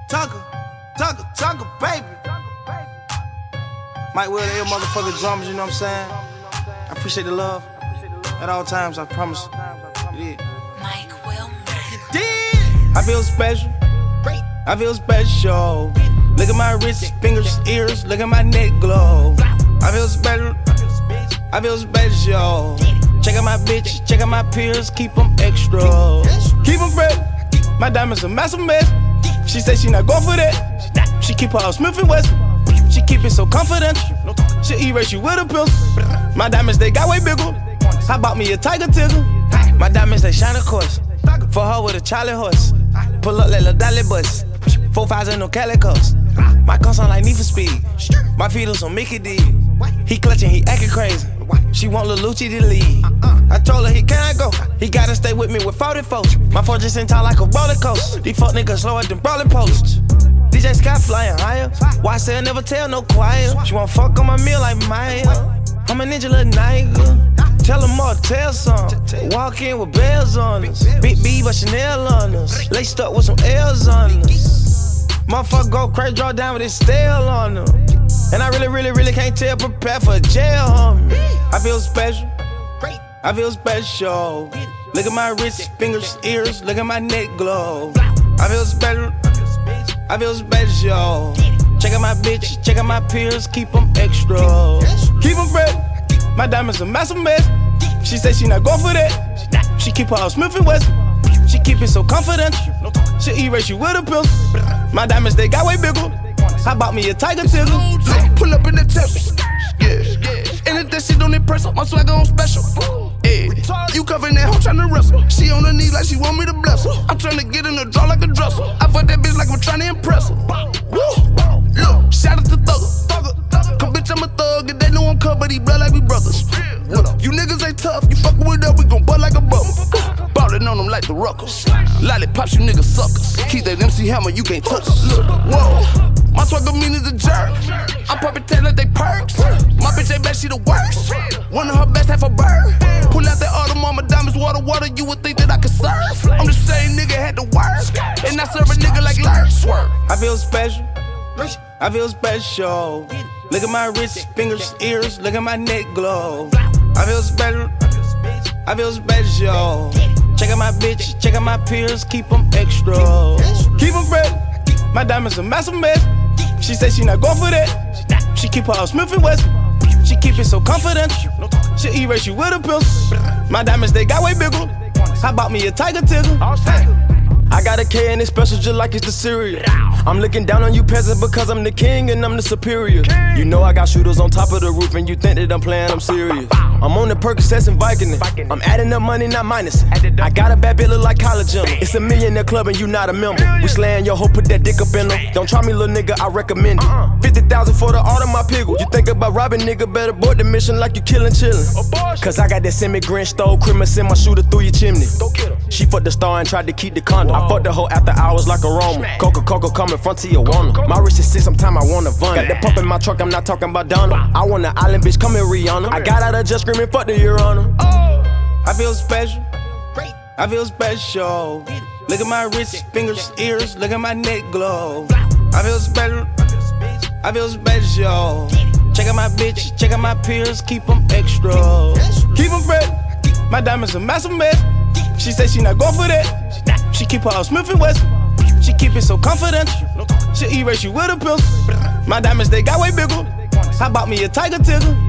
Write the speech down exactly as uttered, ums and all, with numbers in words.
Tucker, Tucker, Tucker, baby. Mike Will, the ill motherfucking drummers, you know what I'm saying? I appreciate the love at all times, I promise. You did. Mike Will, you did. I feel special. I feel special. Look at my wrists, fingers, ears. Look at my neck glow. I feel special. I feel special. Check out my bitch, check out my peers. Keep them extra. Keep them fresh. My diamonds a massive mess. She say she not going for that. She keep her all Smith and Wesson. She keep it so confidential. She erase you with a pistol. My diamonds, they got way bigger. I bought me a tiger tickle. My diamonds, they shine, of course. For her with a Charlie horse. Pull up like La Dolly bus. Four fives and no calicos. My car sound like Need for Speed. My feet on Mickey D. He clutching, he acting crazy. She want Lil Lucci to lead. I told her he can't go. He gotta stay with me with forty folks. My phone just in town like a roller coaster. These fuck niggas slower than brawling posts. D J Scott flying higher. Why say I never tell no choir? She want fuck on my meal like Maya. I'm a ninja little nigga. Tell them all to tell some. Walk in with bells on us. Big B but Chanel on us. Laced up with some L's on us. Motherfucker go crazy, draw down with his stale on them. And I really, really, really can't tell, prepare for jail, homie. I feel special. I feel special. Look at my wrists, fingers, ears. Look at my neck glow. I feel special. I feel special. Check out my bitch, check out my peers. Keep them extra. Keep them fresh. My diamonds a massive mess. She say she not going for that. She keep her all Smith and Wesson. She keep it so confidential. She erase you with a pistol. My diamonds, they got way bigger. I bought me a tiger tickle. Pull up in the temple. Yeah, yeah. And if that shit don't impress her, my swagger on special. Yeah. You covering that hoe tryna wrestle. She on her knees like she want me to bless her. I'm tryna get in the draw like a dresser. I fuck that bitch like I'm tryna impress her. Woo. Look, shout out to Thugger. Come bitch, I'm a thug, and they know I'm cut, but he blood like we brothers. You niggas ain't tough, you fuckin' with us, we gon' butt like a bubble. Ballin' on them like the Ruckers. Lollipops, you niggas suckers. Keep that M C Hammer, you can't touch us. Look, whoa. My swagger mean is a jerk. I'm poppin' tail like they perks. My bitch ain't bad, she the worst. One of her best, half a bird. Pull out that Audemars diamonds, water, water, you would think that I could serve. I'm the same nigga, had to work. And I serve a nigga like Lurk. Swerve. I feel special. I feel special. Look at my wrists, fingers, ears. Look at my neck glow. I feel special. I feel special. Check out my bitch, check out my peers. Keep them extra. Keep them fresh. My diamonds a massive mess. She say she not going for that. She keep her all Smith and Wesson. She keep it so confidential. She erase you with a pistol. My diamonds, they got way bigger. I bought me a tiger tickle. I got a K and it's special just like it's the cereal. I'm looking down on you peasant because I'm the king and I'm the superior. You know I got shooters on top of the roof and you think that I'm playing, I'm serious. I'm on the Percocets and Vicodin. I'm adding up money, not minus. I got a bad bitch look like collagen. It's a millionaire club and you not a member. We slaying your hoe, put that dick up in her. Don't try me, little nigga, I recommend it. fifty thousand for the art of my piggle. You think about robbing, nigga, better board the mission like you killin' chillin'. Cause I got that semi-Grinch, stole Christmas in my shooter through your chimney. She fucked the star and tried to keep the condom. I fucked the hoe after hours like a Roman. Coca-Cola coming front to your Tijuana. My wrist is six, sometime I wanna vun. Got that pump in my truck, I'm not talking about Donna. I want an island bitch, come here Rihanna. I got out of just screaming, fuck the Your Honor. I feel special. I feel special. Look at my wrists, fingers, ears. Look at my neck glow. I feel special. I feel special. Check out my bitch, check out my peers. Keep them extra. Keep them fresh. My diamonds a massive mess. She say she not going for that. She keep her all Smith and Wesson. She keep it so confidential. She erase you with a pistol. My diamonds, they got way bigger. I bought me a tiger tickle.